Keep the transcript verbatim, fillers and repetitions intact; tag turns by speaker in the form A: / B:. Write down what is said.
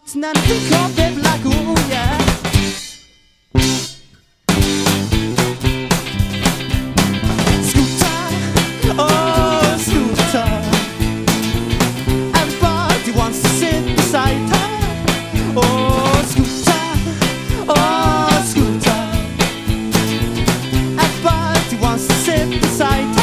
A: Now I think of it like, oh yeah. Scooter, oh scooter, everybody wants to sit beside her. Oh scooter, oh scooter, everybody wants to sit beside her.